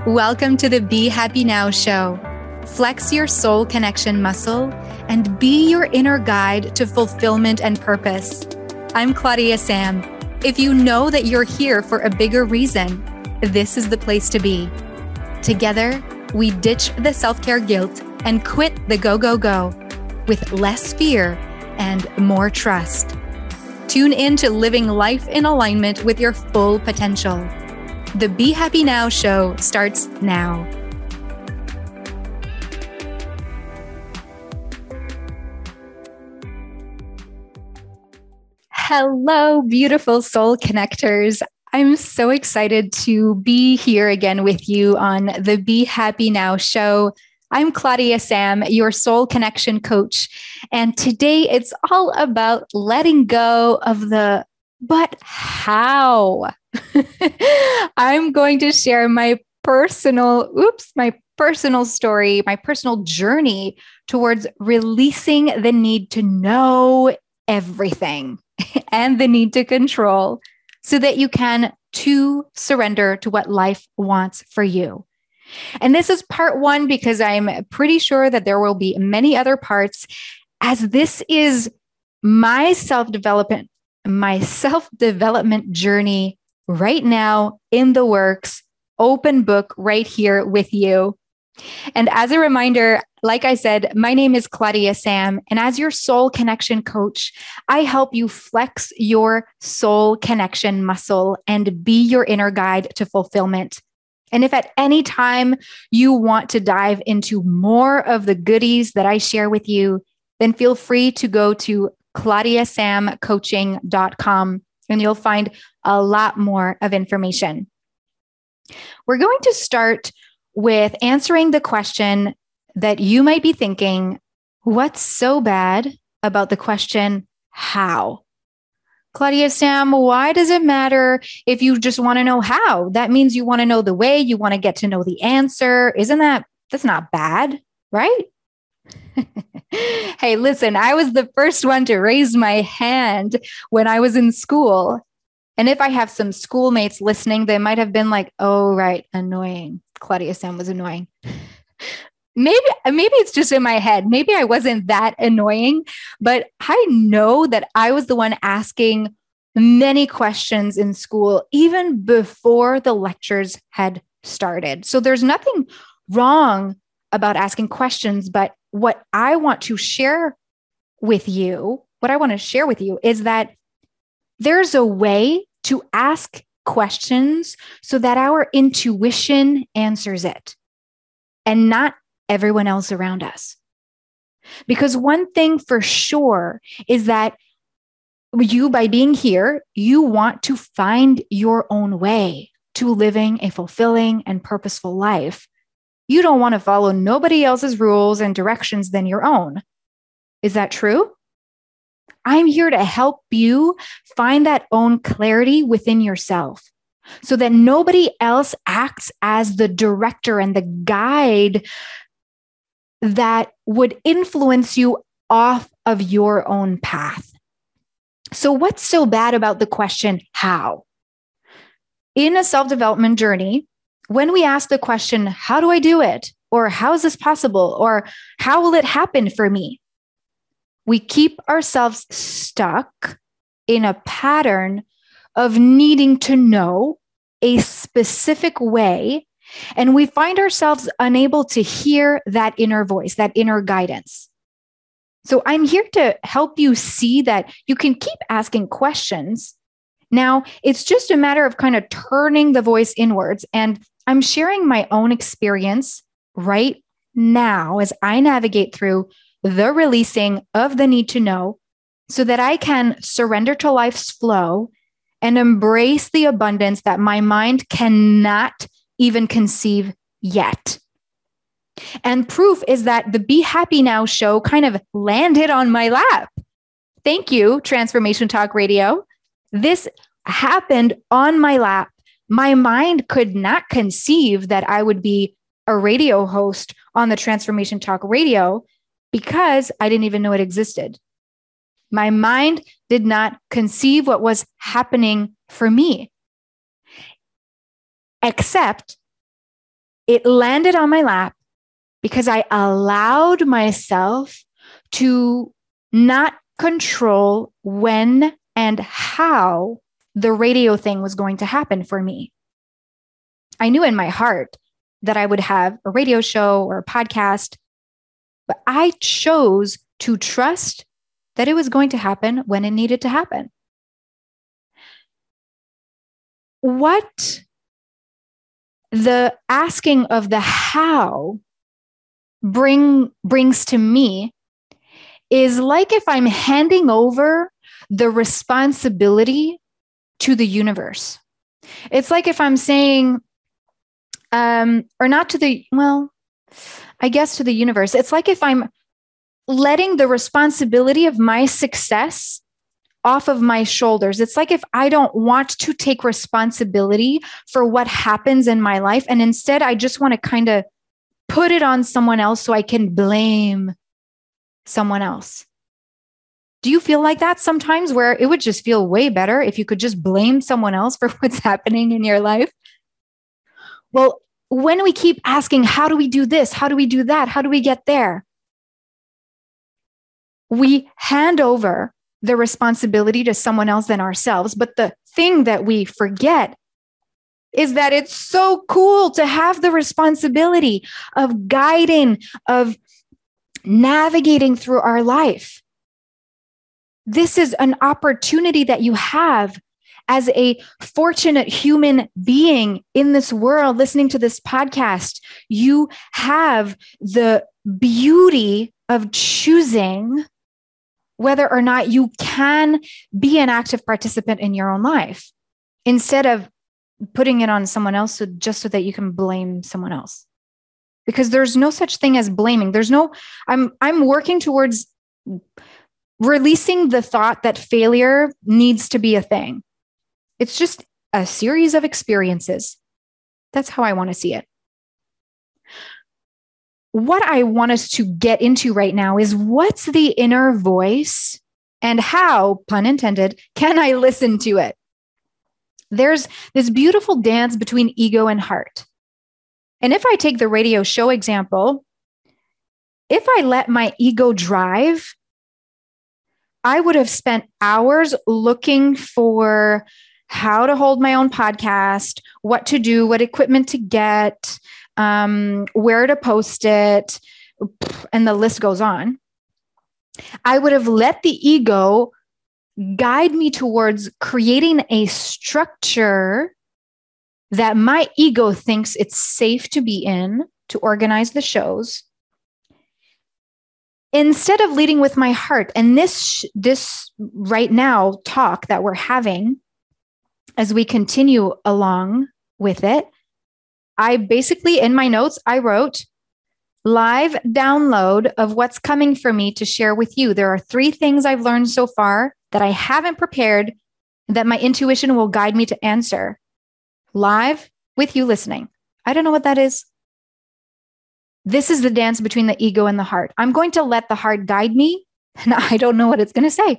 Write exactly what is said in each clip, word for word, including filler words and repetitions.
Welcome to the Be Happy Now show. Flex your soul connection muscle and be your inner guide to fulfillment and purpose. I'm Claudia Sam. If you know that you're here for a bigger reason, this is the place to be. Together, we ditch the self-care guilt and quit the go, go, go with less fear and more trust. Tune in to living life in alignment with your full potential. The Be Happy Now show starts now. Hello, beautiful soul connectors. I'm so excited to be here again with you on the Be Happy Now show. I'm Claudia Sam, your soul connection coach. And today it's all about letting go of the but how. I'm going to share my personal, oops, my personal story, my personal journey towards releasing the need to know everything and the need to control so that you can to surrender to what life wants for you. And this is part one because I'm pretty sure that there will be many other parts, as this is my self-development, my self-development journey right now in the works, open book right here with you. And as a reminder, like I said, my name is Claudia Sam, and as your soul connection coach, I help you flex your soul connection muscle and be your inner guide to fulfillment. And if at any time you want to dive into more of the goodies that I share with you, then feel free to go to claudia sam coaching dot com and you'll find a lot more of information. We're going to start with answering the question that you might be thinking, what's so bad about the question, how? Claudia Sam, why does it matter if you just want to know how? That means you want to know the way, you want to get to know the answer. Isn't that, that's not bad, right? Hey, listen, I was the first one to raise my hand when I was in school. And if I have some schoolmates listening, they might have been like, oh, right, annoying. Claudia Sam was annoying. Maybe, maybe it's just in my head. Maybe I wasn't that annoying, but I know that I was the one asking many questions in school, even before the lectures had started. So there's nothing wrong about asking questions, but what I want to share with you, what I want to share with you is that there's a way to ask questions so that our intuition answers it and not everyone else around us. Because one thing for sure is that you, by being here, you want to find your own way to living a fulfilling and purposeful life. You don't want to follow nobody else's rules and directions than your own. Is that true? I'm here to help you find that own clarity within yourself so that nobody else acts as the director and the guide that would influence you off of your own path. So what's so bad about the question, how? In a self-development journey, when we ask the question, how do I do it? Or how is this possible? Or how will it happen for me? We keep ourselves stuck in a pattern of needing to know a specific way, and we find ourselves unable to hear that inner voice, that inner guidance. So I'm here to help you see that you can keep asking questions. Now, it's just a matter of kind of turning the voice inwards, and I'm sharing my own experience right now as I navigate through the releasing of the need to know so that I can surrender to life's flow and embrace the abundance that my mind cannot even conceive yet. And proof is that the Be Happy Now show kind of landed on my lap. Thank you, Transformation Talk Radio. This happened on my lap. My mind could not conceive that I would be a radio host on the Transformation Talk Radio because I didn't even know it existed. My mind did not conceive what was happening for me, except It landed on my lap because I allowed myself to not control when and how the radio thing was going to happen for me. I knew in my heart that I would have a radio show or a podcast, but I chose to trust that it was going to happen when it needed to happen. What the asking of the how bring brings to me is like if I'm handing over the responsibility to the universe. It's like if I'm saying, um, or not to the, well, I guess to the universe. It's like if I'm letting the responsibility of my success off of my shoulders. It's like if I don't want to take responsibility for what happens in my life, and instead I just want to kind of put it on someone else so I can blame someone else. Do you feel like that sometimes, where it would just feel way better if you could just blame someone else for what's happening in your life? Well, when we keep asking, how do we do this? How do we do that? How do we get there? We hand over the responsibility to someone else than ourselves. But the thing that we forget is that it's so cool to have the responsibility of guiding, of navigating through our life. This is an opportunity that you have as a fortunate human being in this world listening to this podcast. You have the beauty of choosing whether or not you can be an active participant in your own life, instead of putting it on someone else so, just so that you can blame someone else. Because there's no such thing as blaming. There's no, I'm, I'm working towards releasing the thought that failure needs to be a thing. It's just a series of experiences. That's how I want to see it. What I want us to get into right now is what's the inner voice and how, pun intended, can I listen to it? There's this beautiful dance between ego and heart. And if I take the radio show example, if I let my ego drive, I would have spent hours looking for how to hold my own podcast, what to do, what equipment to get, um, where to post it, and the list goes on. I would have let the ego guide me towards creating a structure that my ego thinks it's safe to be in to organize the shows, instead of leading with my heart. And this, this right now talk that we're having, as we continue along with it, I basically, in my notes, I wrote live download of what's coming for me to share with you. There are three things I've learned so far that I haven't prepared, that my intuition will guide me to answer live with you listening. I don't know what that is. This is the dance between the ego and the heart. I'm going to let the heart guide me, and I don't know what it's going to say.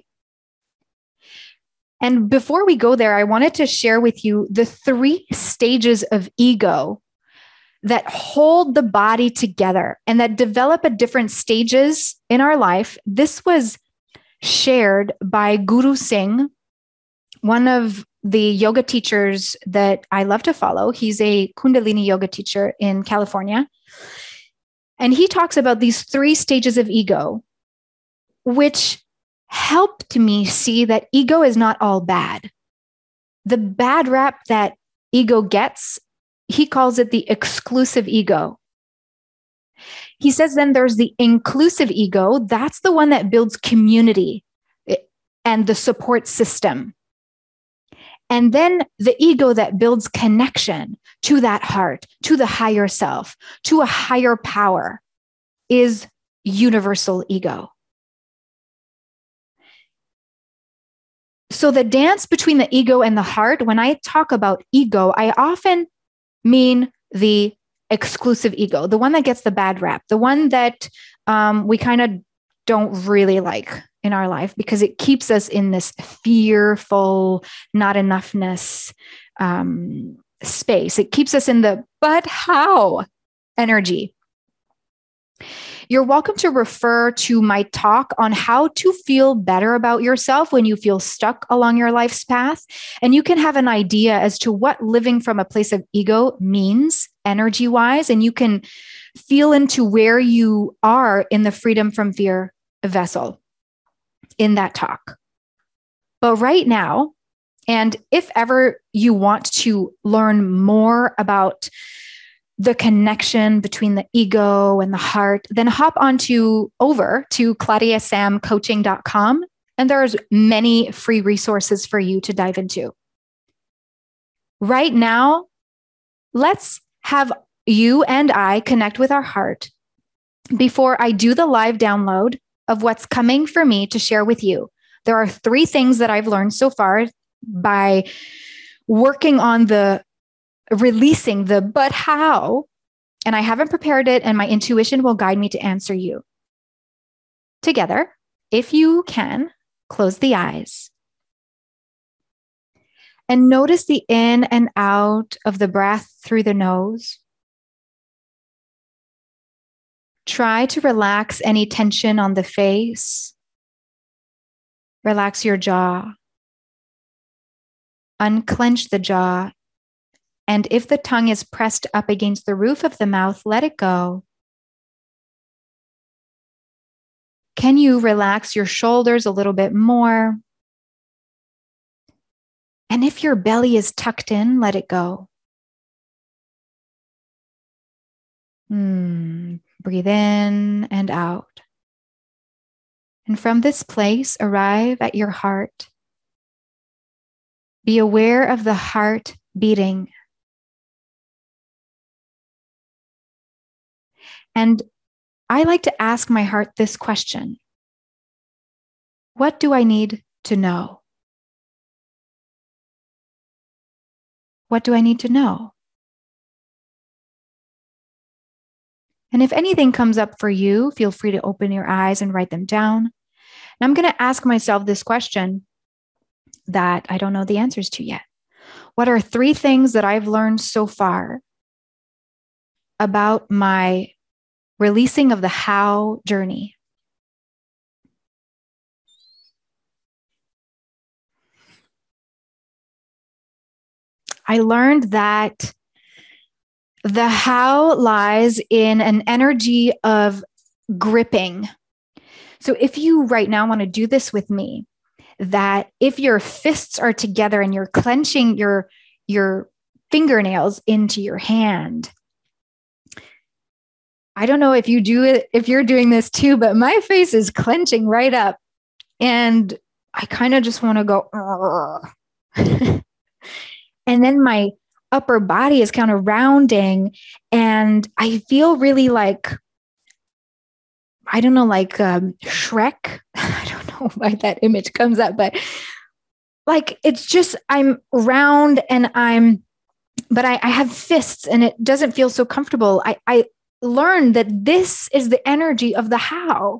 And before we go there, I wanted to share with you the three stages of ego that hold the body together and that develop at different stages in our life. This was shared by Guru Singh, one of the yoga teachers that I love to follow. He's a Kundalini yoga teacher in California. And he talks about these three stages of ego, which helped me see that ego is not all bad. The bad rap that ego gets, he calls it the exclusive ego. He says then there's the inclusive ego. That's the one that builds community and the support system. And then the ego that builds connection to that heart, to the higher self, to a higher power, is universal ego. So the dance between the ego and the heart, when I talk about ego, I often mean the exclusive ego, the one that gets the bad rap, the one that um, we kind of don't really like in our life because it keeps us in this fearful, not enoughness um, space. It keeps us in the, but how energy. You're welcome to refer to my talk on how to feel better about yourself when you feel stuck along your life's path. And you can have an idea as to what living from a place of ego means energy-wise, and you can feel into where you are in the freedom from fear vessel in that talk. But right now, and if ever you want to learn more about the connection between the ego and the heart, then hop onto over to claudia sam coaching dot com. And there's many free resources for you to dive into. Right now, let's have you and I connect with our heart before I do the live download of what's coming for me to share with you. There are three things that I've learned so far by working on the releasing the but how, and I haven't prepared it, and my intuition will guide me to answer you. Together, if you can, close the eyes and notice the in and out of the breath through the nose. Try to relax any tension on the face. Relax your jaw. Unclench the jaw. And if the tongue is pressed up against the roof of the mouth, let it go. Can you relax your shoulders a little bit more? And if your belly is tucked in, let it go. Hmm. Breathe in and out. And from this place, arrive at your heart. Be aware of the heart beating. And I like to ask my heart this question: what do I need to know? What do I need to know? And if anything comes up for you, feel free to open your eyes and write them down. And I'm going to ask myself this question that I don't know the answers to yet. What are three things that I've learned so far about my releasing of the how journey? I learned that the how lies in an energy of gripping. So if you right now want to do this with me, that if your fists are together and you're clenching your, your fingernails into your hand, I don't know if you do it, if you're doing this too, but my face is clenching right up. And I kind of just want to go, and then my upper body is kind of rounding, and I feel really like, I don't know, like um, Shrek. I don't know why that image comes up, but like, it's just, I'm round and I'm, but I, I have fists and it doesn't feel so comfortable. I, I learned that this is the energy of the how.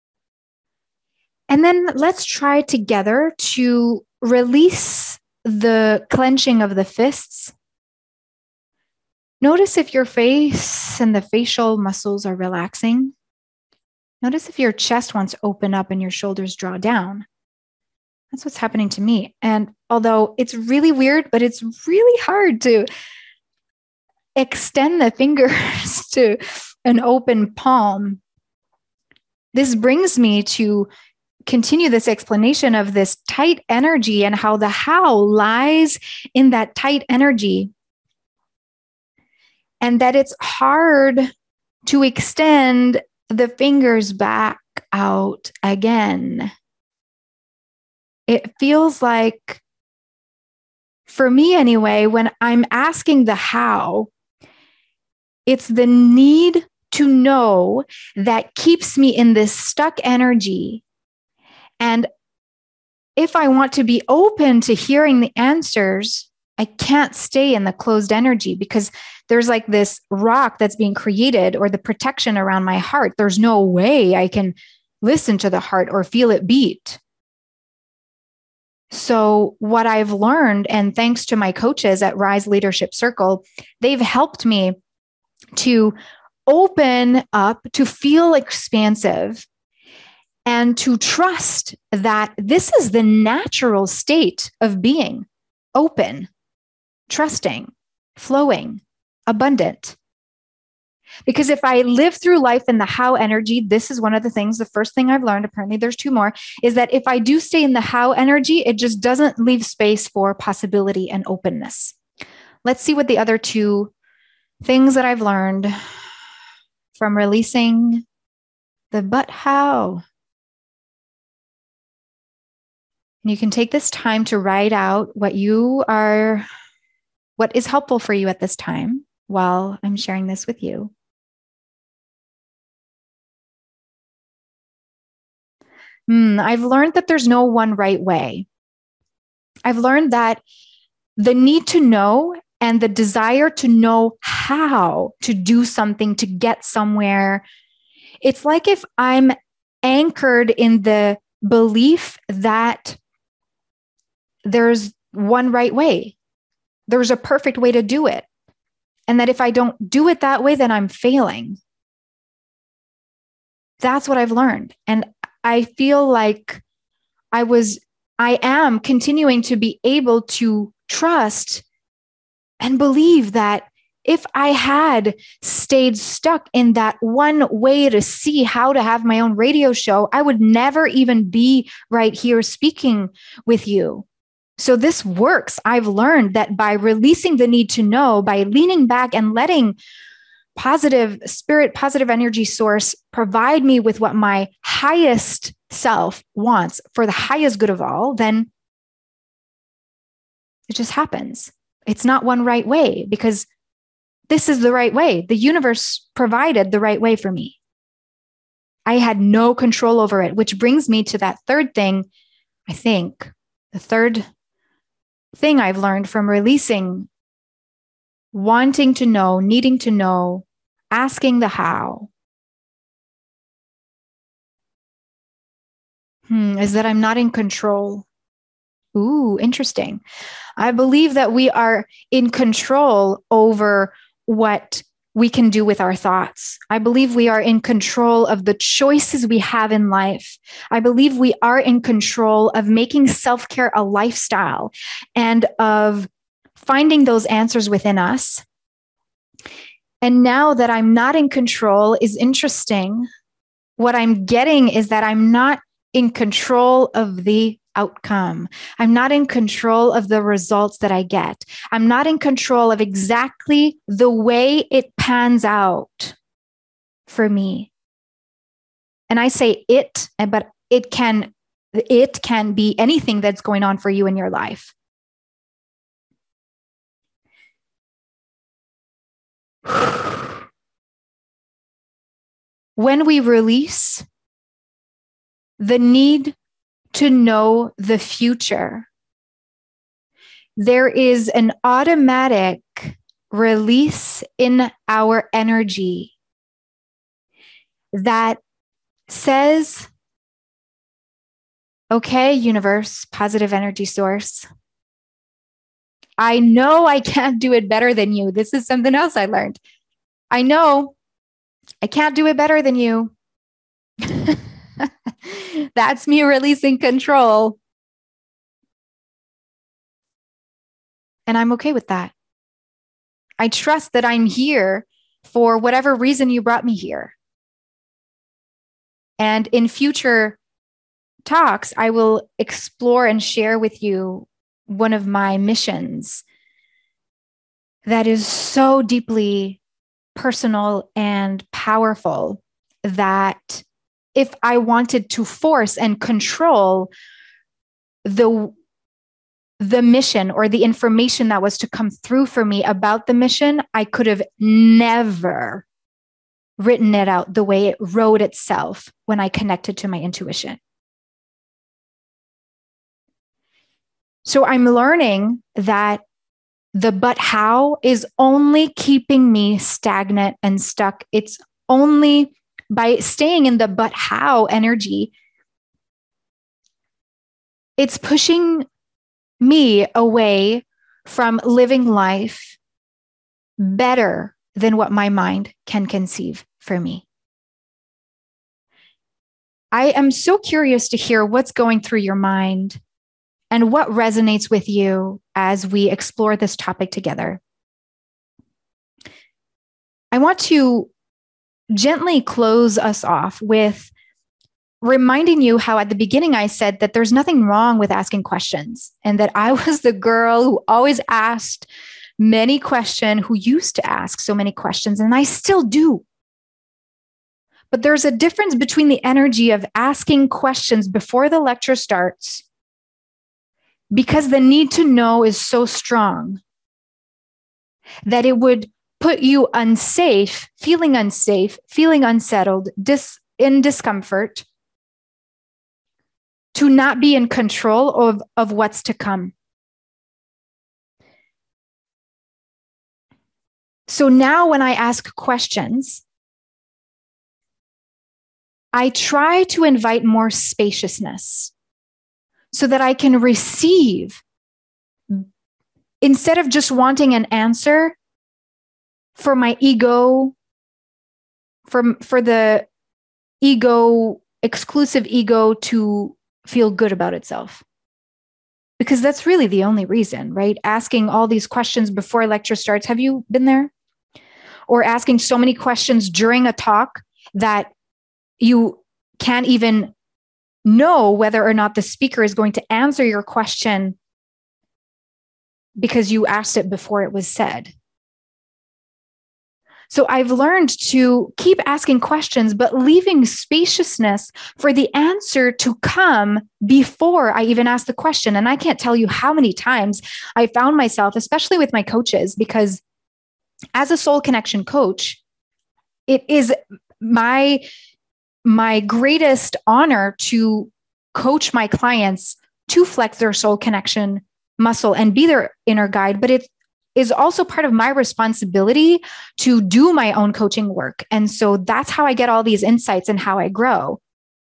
And then let's try together to release the clenching of the fists. Notice if your face and the facial muscles are relaxing. Notice if your chest wants to open up and your shoulders draw down. That's what's happening to me. And although it's really weird, but it's really hard to extend the fingers to an open palm. This brings me to continue this explanation of this tight energy and how the how lies in that tight energy. And that it's hard to extend the fingers back out again. It feels like, for me anyway, when I'm asking the how, it's the need to know that keeps me in this stuck energy. And if I want to be open to hearing the answers, I can't stay in the closed energy because there's like this rock that's being created, or the protection around my heart. There's no way I can listen to the heart or feel it beat. So what I've learned, and thanks to my coaches at Rise Leadership Circle, they've helped me to open up, to feel expansive, and to trust that this is the natural state of being: open, trusting, flowing, abundant. Because if I live through life in the how energy, this is one of the things, the first thing I've learned, apparently there's two more, is that if I do stay in the how energy, it just doesn't leave space for possibility and openness. Let's see what the other two things that I've learned from releasing the but how. And you can take this time to write out what you are, what is helpful for you at this time while I'm sharing this with you. Hmm, I've learned that there's no one right way. I've learned that the need to know and the desire to know how to do something, to get somewhere, it's like if I'm anchored in the belief that there's one right way, there's a perfect way to do it, and that if I don't do it that way, then I'm failing. That's what I've learned. And I feel like I was, I am continuing to be able to trust and believe that if I had stayed stuck in that one way to see how to have my own radio show, I would never even be right here speaking with you. So this works. I've learned that by releasing the need to know, by leaning back and letting positive spirit, positive energy source provide me with what my highest self wants for the highest good of all, then it just happens. It's not one right way, because this is the right way. The universe provided the right way for me. I had no control over it, which brings me to that third thing. I think the third thing I've learned from releasing wanting to know, needing to know, asking the how, hmm, is that I'm not in control. Ooh, interesting. I believe that we are in control over what we can do with our thoughts. I believe we are in control of the choices we have in life. I believe we are in control of making self-care a lifestyle and of finding those answers within us. And now that I'm not in control is interesting. What I'm getting is that I'm not in control of the outcome. I'm not in control of the results that I get. I'm not in control of exactly the way it pans out for me. And I say it, but it can, it can be anything that's going on for you in your life. When we release the need to know the future, there is an automatic release in our energy that says, okay, universe, positive energy source, I know I can't do it better than you. This is something else I learned. I know I can't do it better than you. That's me releasing control. And I'm okay with that. I trust that I'm here for whatever reason you brought me here. And in future talks, I will explore and share with you one of my missions that is so deeply personal and powerful that if I wanted to force and control the, the mission or the information that was to come through for me about the mission, I could have never written it out the way it wrote itself when I connected to my intuition. So I'm learning that the but how is only keeping me stagnant and stuck. It's only by staying in the but how energy, it's pushing me away from living life better than what my mind can conceive for me. I am so curious to hear what's going through your mind and what resonates with you as we explore this topic together. I want to gently close us off with reminding you how at the beginning I said that there's nothing wrong with asking questions, and that I was the girl who always asked many questions, who used to ask so many questions, and I still do. But there's a difference between the energy of asking questions before the lecture starts, because the need to know is so strong that it would put you unsafe, feeling unsafe, feeling unsettled, dis- in discomfort, to not be in control of, of what's to come. So now when I ask questions, I try to invite more spaciousness so that I can receive, instead of just wanting an answer for my ego, for, for the ego, exclusive ego to feel good about itself. Because that's really the only reason, right? Asking all these questions before a lecture starts. Have you been there? Or asking so many questions during a talk that you can't even know whether or not the speaker is going to answer your question because you asked it before it was said. So I've learned to keep asking questions, but leaving spaciousness for the answer to come before I even ask the question. And I can't tell you how many times I found myself, especially with my coaches, because as a soul connection coach, it is my, my greatest honor to coach my clients to flex their soul connection muscle and be their inner guide. But it's is also part of my responsibility to do my own coaching work. And so that's how I get all these insights and how I grow.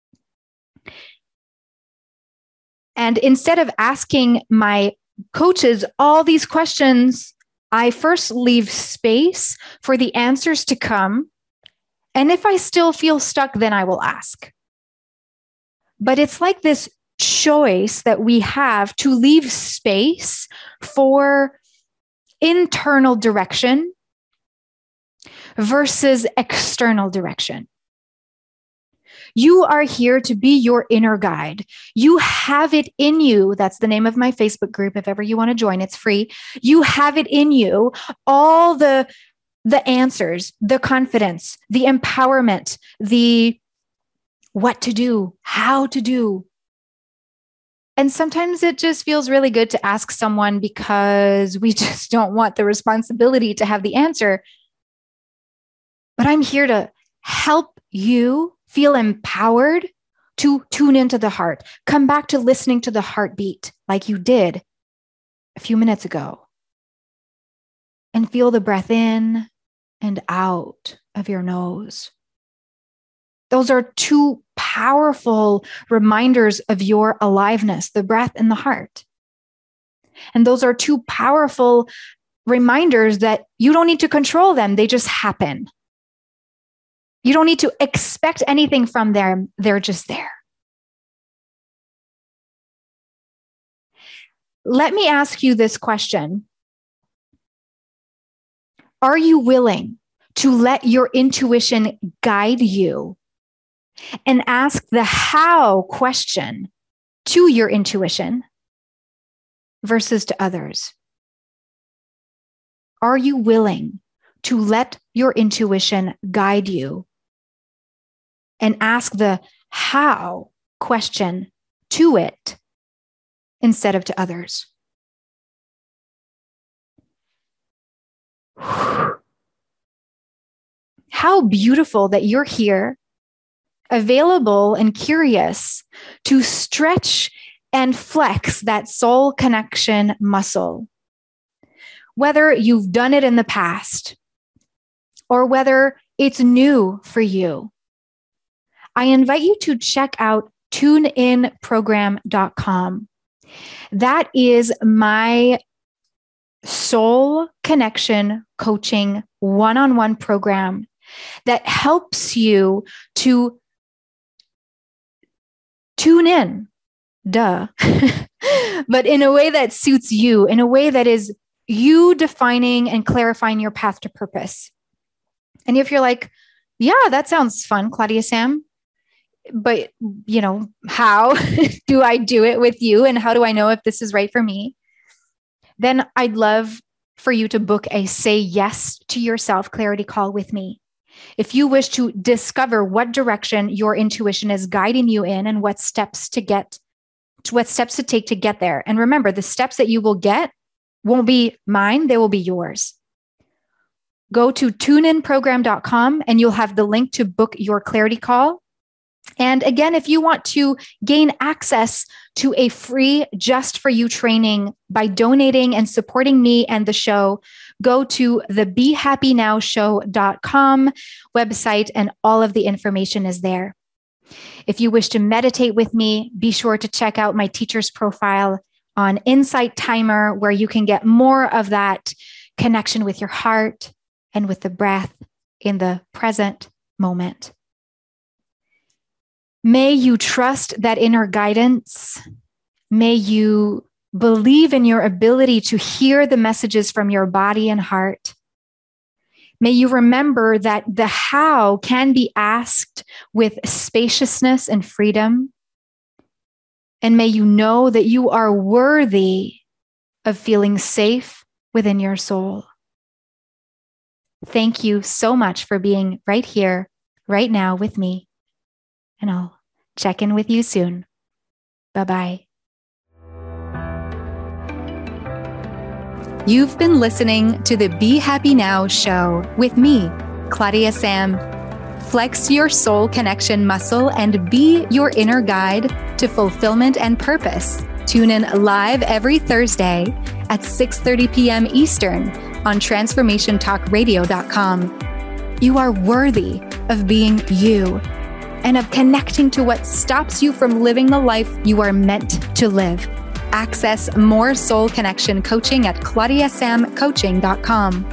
And instead of asking my coaches all these questions, I first leave space for the answers to come. And if I still feel stuck, then I will ask. But it's like this choice that we have to leave space for internal direction versus external direction. You are here to be your inner guide. You have it in you. That's the name of my Facebook group. If ever you want to join, it's free. You have it in you, all the, the answers, the confidence, the empowerment, the what to do, how to do. And sometimes it just feels really good to ask someone because we just don't want the responsibility to have the answer. But I'm here to help you feel empowered to tune into the heart. Come back to listening to the heartbeat like you did a few minutes ago. And feel the breath in and out of your nose. Those are two powerful reminders of your aliveness, the breath and the heart. And those are two powerful reminders that you don't need to control them. They just happen. You don't need to expect anything from them. They're just there. Let me ask you this question. Are you willing to let your intuition guide you and ask the how question to your intuition versus to others? Are you willing to let your intuition guide you and ask the how question to it instead of to others? How beautiful that you're here, available and curious to stretch and flex that soul connection muscle. Whether you've done it in the past or whether it's new for you, I invite you to check out tune in program dot com. That is my soul connection coaching one-on-one program that helps you to tune in, duh, but in a way that suits you, in a way that is you defining and clarifying your path to purpose. And if you're like, yeah, that sounds fun, Claudia Sam, but you know, how do I do it with you? And how do I know if this is right for me? Then I'd love for you to book a Say Yes to Yourself clarity call with me. If you wish to discover what direction your intuition is guiding you in and what steps to get, what steps to take to get there. And remember, the steps that you will get won't be mine, they will be yours. Go to tune in program dot com and you'll have the link to book your clarity call. And again, if you want to gain access to a free Just For You training by donating and supporting me and the show, go to the be happy now show dot com website and all of the information is there. If you wish to meditate with me, be sure to check out my teacher's profile on Insight Timer, where you can get more of that connection with your heart and with the breath in the present moment. May you trust that inner guidance. May you believe in your ability to hear the messages from your body and heart. May you remember that the how can be asked with spaciousness and freedom. And may you know that you are worthy of feeling safe within your soul. Thank you so much for being right here, right now with me. And I'll check in with you soon. Bye-bye. You've been listening to the Be Happy Now show with me, Claudia Sam. Flex your soul connection muscle and be your inner guide to fulfillment and purpose. Tune in live every Thursday at six thirty p.m. Eastern on transformation talk radio dot com. You are worthy of being you and of connecting to what stops you from living the life you are meant to live. Access more soul connection coaching at claudia sam coaching dot com.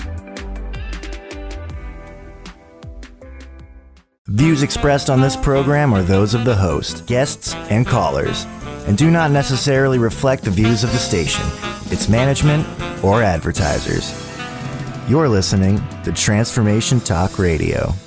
Views expressed on this program are those of the host, guests, and callers, and do not necessarily reflect the views of the station, its management, or advertisers. You're listening to Transformation Talk Radio.